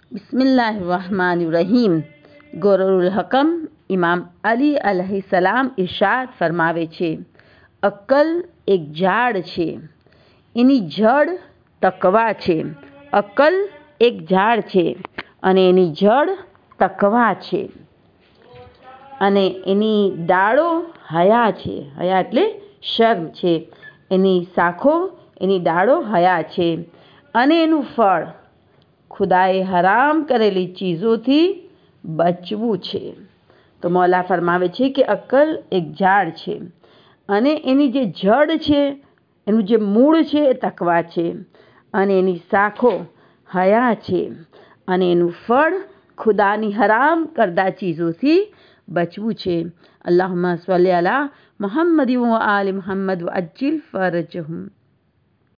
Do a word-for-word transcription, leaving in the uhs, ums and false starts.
बिस्मिल्लाहिर्रहमानिर्रहीम। गोरुल हकम इमाम अली अलैहिस्सलाम इरशाद फरमावे छे, अक्कल एक झाड़ छे, एनी जड़ तकवा छे। अक्कल एक झाड़ छे अने एनी जड़ तकवा छे अने एनी डाळो हया छे। हया एटले शर्म छे। एनी शाखो एनी डाळो हया छे अने एनुं फळ खुदाए हराम करेली चीजोथी बचवू छे। तो मौला फरमावे छे कि अक्कल एक झाड़ छे अने एनी जे जड़ छे, एनुं जे मूळ छे ए तकवा छे अने एनी शाखो हया छे अने एनुं फळ खुदानी हराम करदा चीजोथी बचवू छे। अल्लाहुम्मा सल्ली अला मुहम्मद व आलि मुहम्मद व अज्जिल फरजहुम।